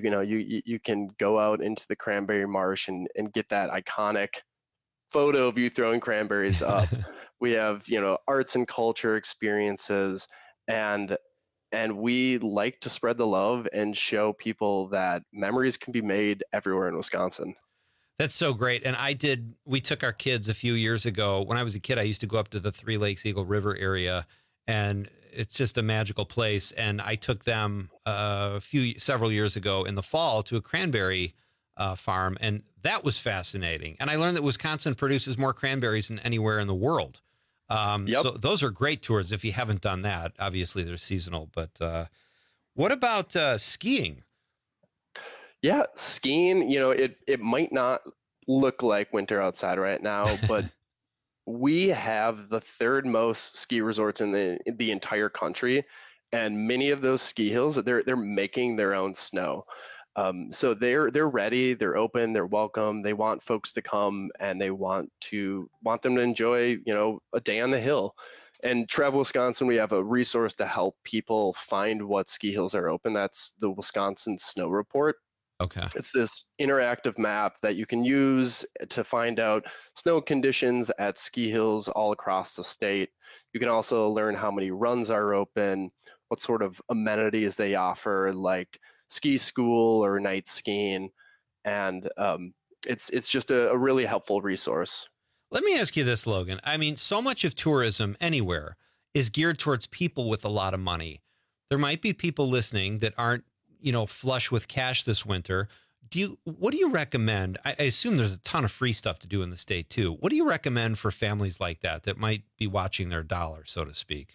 go out into the cranberry marsh and get that iconic photo of you throwing cranberries up. We have, arts and culture experiences, and we like to spread the love and show people that memories can be made everywhere in Wisconsin. That's so great. And we took our kids a few years ago. When I was a kid, I used to go up to the Three Lakes Eagle River area, and it's just a magical place. And I took them several years ago in the fall to a cranberry farm, and that was fascinating. And I learned that Wisconsin produces more cranberries than anywhere in the world. So those are great tours if you haven't done that. Obviously, they're seasonal. But what about skiing? Yeah, skiing, it might not look like winter outside right now, but we have the third most ski resorts in the entire country, and many of those ski hills, they're making their own snow. So they're ready, they're open, they're welcome. They want folks to come, and they want them to enjoy, a day on the hill. And Travel Wisconsin, we have a resource to help people find what ski hills are open. That's the Wisconsin Snow Report. Okay. It's this interactive map that you can use to find out snow conditions at ski hills all across the state. You can also learn how many runs are open, what sort of amenities they offer, like ski school or night skiing. And it's just a really helpful resource. Let me ask you this, Logan. I mean, so much of tourism anywhere is geared towards people with a lot of money. There might be people listening that aren't, flush with cash this winter. What do you recommend? I assume there's a ton of free stuff to do in the state too. What do you recommend for families like that might be watching their dollar, so to speak?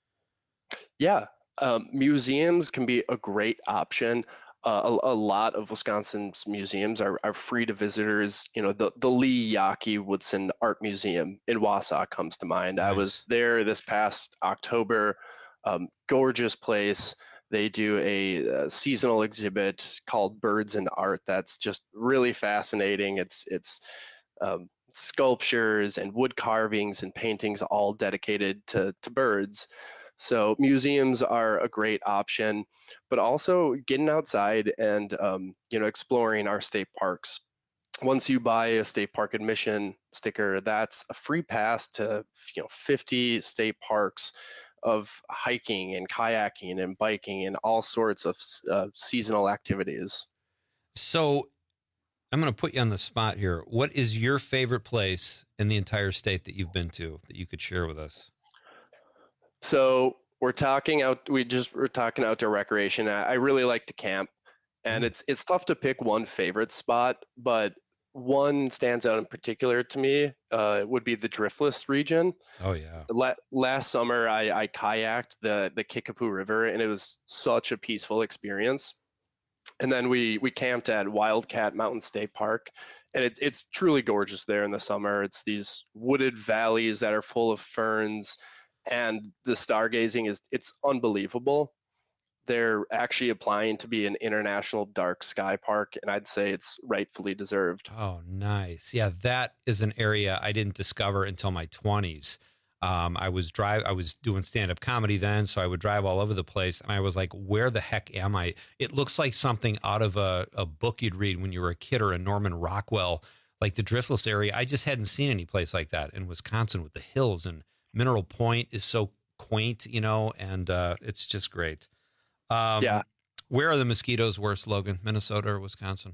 Yeah, museums can be a great option. A lot of Wisconsin's museums are free to visitors. The Lee Yaki Woodson Art Museum in Wausau comes to mind. Nice. I was there this past October. Gorgeous place. They do a seasonal exhibit called Birds and Art that's just really fascinating. It's sculptures and wood carvings and paintings all dedicated to birds. So museums are a great option, but also getting outside and exploring our state parks. Once you buy a state park admission sticker, that's a free pass to 50 state parks of hiking and kayaking and biking and all sorts of seasonal activities. So I'm going to put you on the spot here. What is your favorite place in the entire state that you've been to that you could share with us? So we're talking outdoor recreation. I really like to camp, and it's tough to pick one favorite spot, but one stands out in particular to me. It would be the Driftless region. Oh yeah. Last summer I kayaked the Kickapoo River, and it was such a peaceful experience. And then we camped at Wildcat Mountain State Park, and it's truly gorgeous there in the summer. It's these wooded valleys that are full of ferns, and the stargazing it's unbelievable. They're actually applying to be an international dark sky park, and I'd say it's rightfully deserved. Oh, nice. Yeah, that is an area I didn't discover until my 20s. I was doing stand-up comedy then, so I would drive all over the place, and I was like, where the heck am I? It looks like something out of a book you'd read when you were a kid, or a Norman Rockwell, like the Driftless area. I just hadn't seen any place like that in Wisconsin with the hills, and Mineral Point is so quaint, and it's just great. Yeah. Where are the mosquitoes worse, Logan? Minnesota or Wisconsin?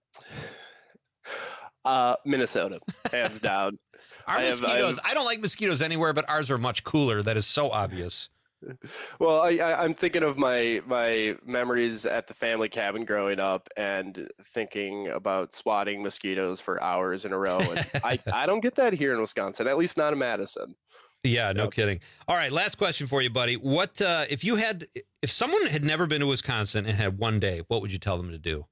Minnesota, hands down. I don't like mosquitoes anywhere, but ours are much cooler. That is so obvious. Well, I'm thinking of my memories at the family cabin growing up, and thinking about swatting mosquitoes for hours in a row. And I don't get that here in Wisconsin, at least not in Madison. Yeah, no kidding. All right, last question for you, buddy. What if someone had never been to Wisconsin and had one day, what would you tell them to do?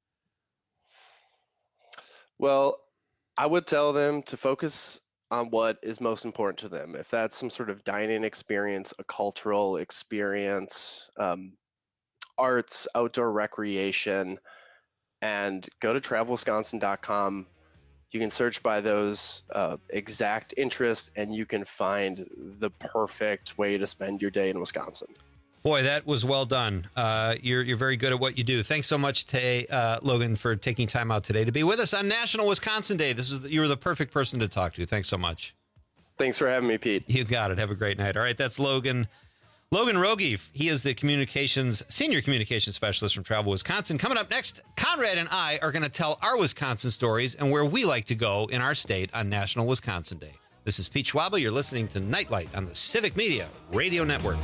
Well, I would tell them to focus on what is most important to them. If that's some sort of dining experience, a cultural experience, arts, outdoor recreation, and go to travelwisconsin.com. You can search by those exact interests, and you can find the perfect way to spend your day in Wisconsin. Boy, that was well done. You're very good at what you do. Thanks so much, Logan, for taking time out today to be with us on National Wisconsin Day. You were the perfect person to talk to. Thanks so much. Thanks for having me, Pete. You got it. Have a great night. All right, that's Logan Rogie. He is the senior communications specialist from Travel Wisconsin. Coming up next, Conrad and I are going to tell our Wisconsin stories and where we like to go in our state on National Wisconsin Day. This is Pete Schwaba. You're listening to Nightlight on the Civic Media Radio Network.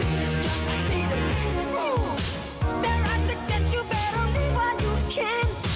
Can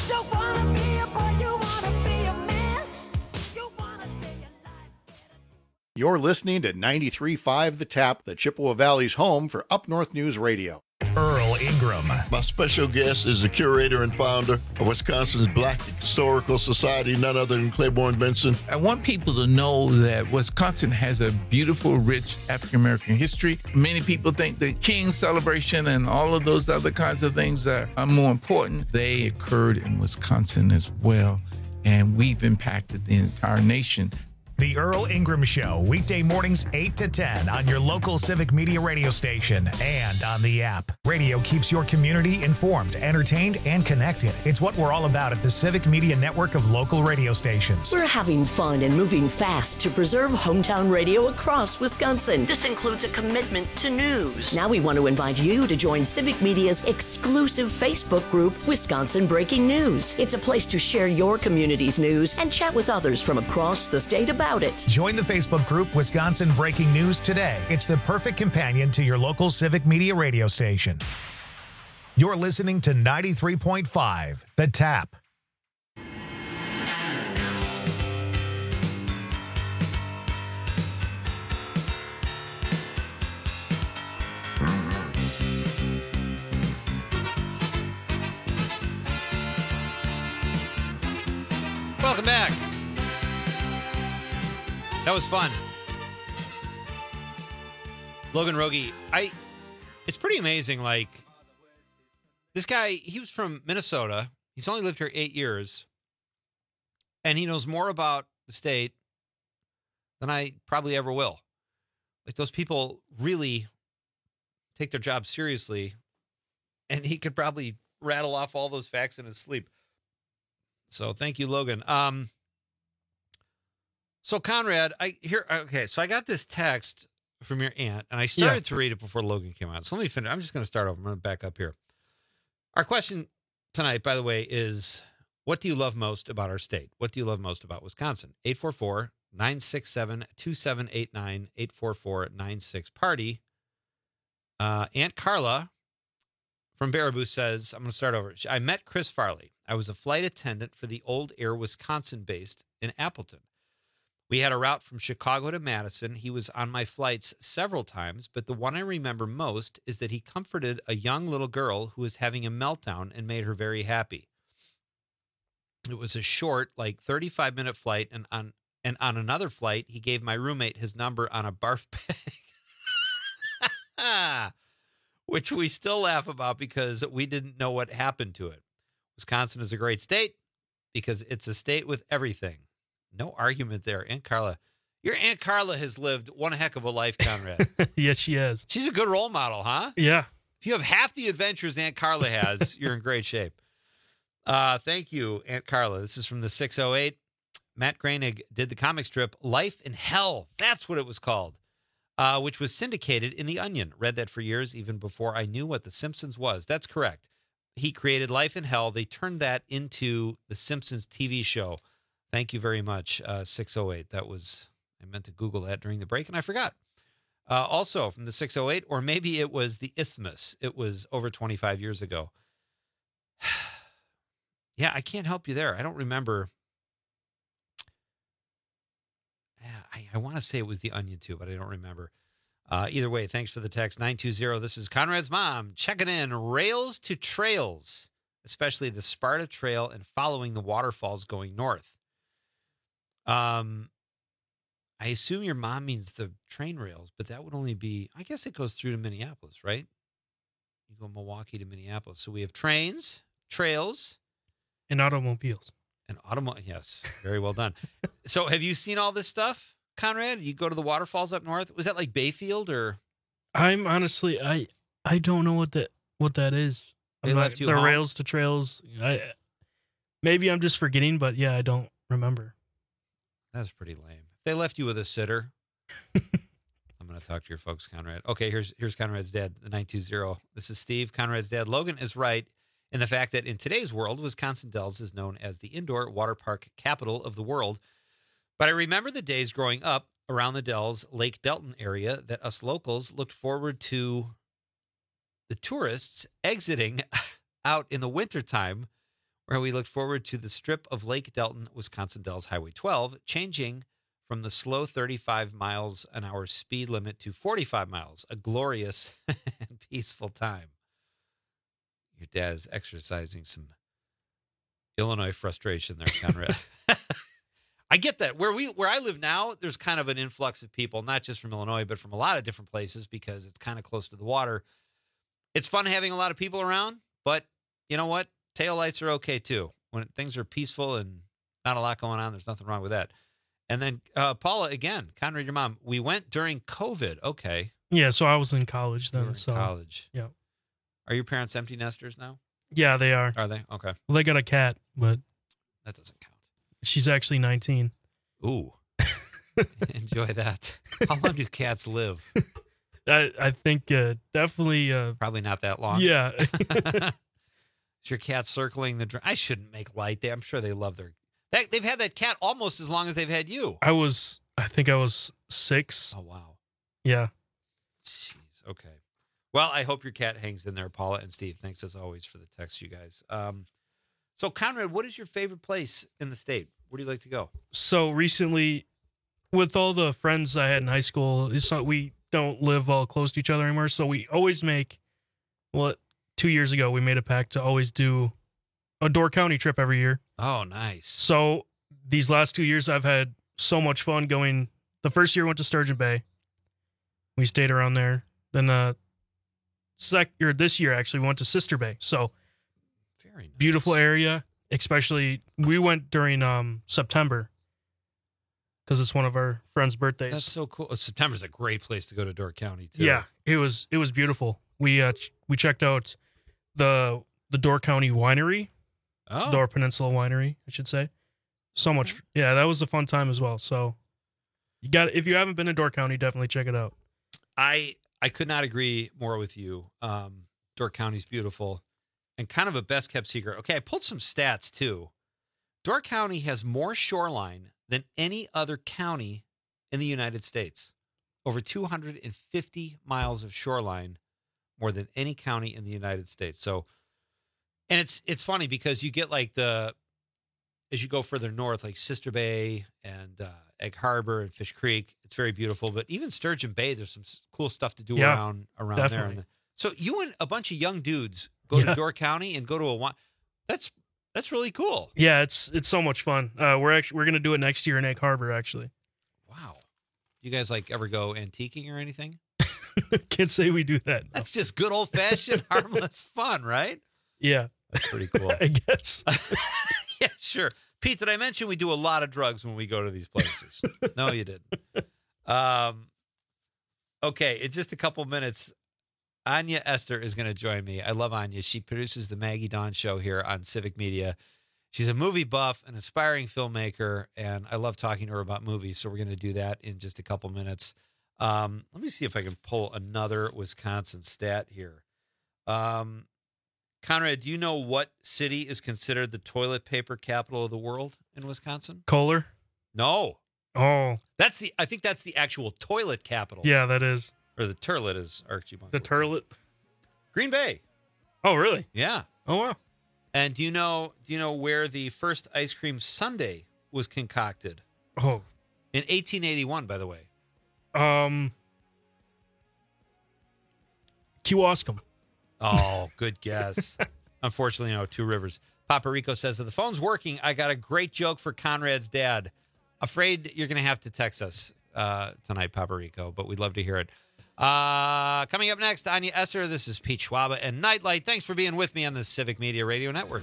You're listening to 93.5 The Tap, the Chippewa Valley's home for Up North News Radio. Earl Ingram. My special guest is the curator and founder of Wisconsin's Black Historical Society, none other than Claiborne Benson. I want people to know that Wisconsin has a beautiful, rich African-American history. Many people think the King celebration and all of those other kinds of things are more important. They occurred in Wisconsin as well, and we've impacted the entire nation. The Earl Ingram Show, weekday mornings 8 to 10 on your local Civic Media radio station and on the app. Radio keeps your community informed, entertained, and connected. It's what we're all about at the Civic Media network of local radio stations. We're having fun and moving fast to preserve hometown radio across Wisconsin. This includes a commitment to news. Now we want to invite you to join Civic Media's exclusive Facebook group, Wisconsin Breaking News. It's a place to share your community's news and chat with others from across the state about it. Join the Facebook group Wisconsin Breaking News today. It's the perfect companion to your local Civic Media radio station. You're listening to 93.5 The Tap. Welcome back. That was fun. Logan Rogie, it's pretty amazing. Like, this guy, he was from Minnesota. He's only lived here 8 years. And he knows more about the state than I probably ever will. Like, those people really take their job seriously. And he could probably rattle off all those facts in his sleep. So thank you, Logan. So Conrad, so I got this text from your aunt, and I started to read it before Logan came out. So let me finish. I'm just going to start over. I'm going to back up here. Our question tonight, by the way, is what do you love most about our state? What do you love most about Wisconsin? 844-967-2789, 844-96-PARTY. Aunt Carla from Baraboo says, I'm going to start over. I met Chris Farley. I was a flight attendant for the Old Air Wisconsin based in Appleton. We had a route from Chicago to Madison. He was on my flights several times, but the one I remember most is that he comforted a young little girl who was having a meltdown and made her very happy. It was a short, like 35-minute flight, and on another flight, he gave my roommate his number on a barf bag, which we still laugh about because we didn't know what happened to it. Wisconsin is a great state because it's a state with everything. No argument there. Aunt Carla. Your Aunt Carla has lived one heck of a life, Conrad. Yes, she has. She's a good role model, huh? Yeah. If you have half the adventures Aunt Carla has, you're in great shape. Thank you, Aunt Carla. This is from the 608. Matt Groening did the comic strip Life in Hell. That's what it was called, which was syndicated in The Onion. Read that for years, even before I knew what The Simpsons was. That's correct. He created Life in Hell. They turned that into the Simpsons TV show. Thank you very much, 608. I meant to Google that during the break, and I forgot. Also from the 608, or maybe it was the Isthmus. It was over 25 years ago. Yeah, I can't help you there. I don't remember. I want to say it was The Onion, too, but I don't remember. Either way, thanks for the text. 920, this is Conrad's mom checking in. Rails to trails, especially the Sparta Trail and following the waterfalls going north. I assume your mom means the train rails, but that would only be, I guess it goes through to Minneapolis, right? You go Milwaukee to Minneapolis. So we have trains, trails. And automobiles. Yes, very well done. So have you seen all this stuff, Conrad? You go to the waterfalls up north? Was that like Bayfield or? I'm honestly, I don't know what that is. They left you the home? rails to trails. Maybe I'm just forgetting, but yeah, I don't remember. That's pretty lame. They left you with a sitter. I'm going to talk to your folks, Conrad. Okay, here's Conrad's dad, the 920. This is Steve, Conrad's dad. Logan is right in the fact that in today's world, Wisconsin Dells is known as the indoor water park capital of the world. But I remember the days growing up around the Dells, Lake Delton area that us locals looked forward to the tourists exiting out in the wintertime, where we looked forward to the strip of Lake Delton, Wisconsin Dells Highway 12, changing from the slow 35 miles an hour speed limit to 45 miles, a glorious and peaceful time. Your dad's exercising some Illinois frustration there, Conrad. I get that. Where I live now, there's kind of an influx of people, not just from Illinois, but from a lot of different places because it's kind of close to the water. It's fun having a lot of people around, but you know what? Taillights are okay too. When things are peaceful and not a lot going on, there's nothing wrong with that. And then Paula, again, Conrad, your mom, we went during COVID. Okay. Yeah, so I was in college then. College. Yeah. Are your parents empty nesters now? Yeah, they are. Are they? Okay. Well, they got a cat, but that doesn't count. She's actually 19. Ooh. Enjoy that. How long do cats live? I think definitely. Probably not that long. Yeah. Is your cat circling the... I shouldn't make light. I'm sure they love their... They've had that cat almost as long as they've had you. I think I was 6. Oh, wow. Yeah. Jeez. Okay. Well, I hope your cat hangs in there, Paula and Steve. Thanks as always for the text, you guys. So, Conrad, what is your favorite place in the state? Where do you like to go? So recently, with all the friends I had in high school, we don't live all close to each other anymore. So we always make, 2 years ago, we made a pact to always do a Door County trip every year. Oh, nice. So these last 2 years, I've had so much fun going. The first year went to Sturgeon Bay. We stayed around there. Then this year, actually, we went to Sister Bay. So very nice. Beautiful area, especially we went during September because it's one of our friends' birthdays. That's so cool. September's a great place to go to Door County, too. Yeah, it was beautiful. We checked out the Door County Winery, Door Peninsula Winery, I should say. So much, yeah, that was a fun time as well. So if you haven't been to Door County, definitely check it out. I could not agree more with you. Door County's beautiful and kind of a best kept secret. Okay, I pulled some stats too. Door County has more shoreline than any other county in the United States. Over 250 miles of shoreline, more than any county in the United States. So, and it's funny because you get like as you go further north, like Sister Bay and Egg Harbor and Fish Creek, it's very beautiful. But even Sturgeon Bay, there's some cool stuff to do around definitely. there. So you and a bunch of young dudes go to Door County and go to a wine. That's really cool. Yeah, it's so much fun. We're gonna do it next year in Egg Harbor, actually. Wow. You guys ever go antiquing or anything? Can't say we do that. No. That's just good old fashioned harmless fun, right? Yeah. That's pretty cool. I guess. Yeah, sure. Pete, did I mention we do a lot of drugs when we go to these places? No, you didn't. Okay, in just a couple minutes, Anya Esther is going to join me. I love Anya. She produces the Maggie Dawn Show here on Civic Media. She's a movie buff, an aspiring filmmaker, and I love talking to her about movies, so we're going to do that in just a couple minutes. Let me see if I can pull another Wisconsin stat here. Conrad, do you know what city is considered the toilet paper capital of the world in Wisconsin? Kohler? No. Oh. I think that's the actual toilet capital. Yeah, that is. Or the turlet, as Archie Bunker The turlet? Green Bay. Oh, really? Yeah. Oh, wow. And do you know where the first ice cream sundae was concocted? Oh. In 1881, by the way. Kewaskum. Oh, good guess. Unfortunately, no, Two Rivers. Papa Rico says that the phone's working. I got a great joke for Conrad's dad. Afraid you're going to have to text us tonight, Papa Rico, but we'd love to hear it. Coming up next, Anya Esther. This is Pete Schwaba and Nightlight. Thanks for being with me on the Civic Media Radio Network.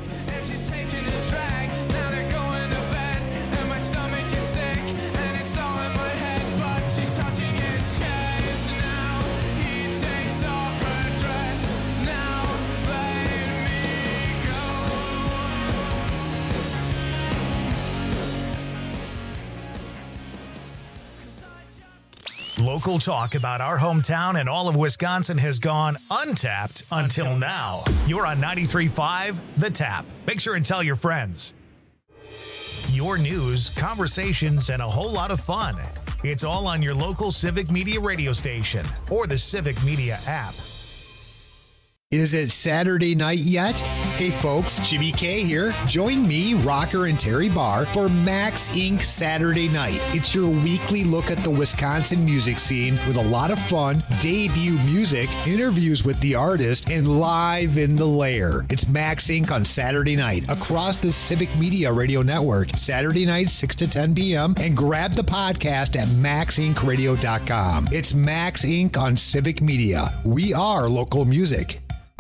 Local talk about our hometown and all of Wisconsin has gone untapped until now. You're on 93.5 The Tap. Make sure and tell your friends. Your news, conversations, and a whole lot of fun. It's all on your local Civic Media radio station or the Civic Media app. Is it Saturday night yet? Hey folks, Jimmy K here. Join me, Rocker, and Terry Barr for Max Inc. Saturday Night. It's your weekly look at the Wisconsin music scene with a lot of fun, debut music, interviews with the artist, and live in the lair. It's Max Inc. on Saturday night across the Civic Media Radio Network, Saturday night 6 to 10 p.m. and grab the podcast at maxincradio.com. It's Max Inc. on Civic Media. We are local music.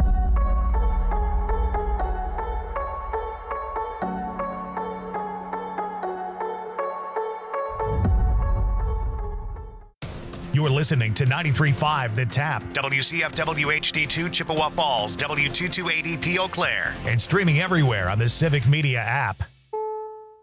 You're listening to 93.5 The Tap, WCFW HD2 Chippewa Falls, W228EP Eau Claire, and streaming everywhere on the Civic Media app.